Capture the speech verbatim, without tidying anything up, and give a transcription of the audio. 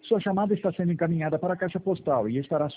Sua chamada está sendo encaminhada para a caixa postal e estará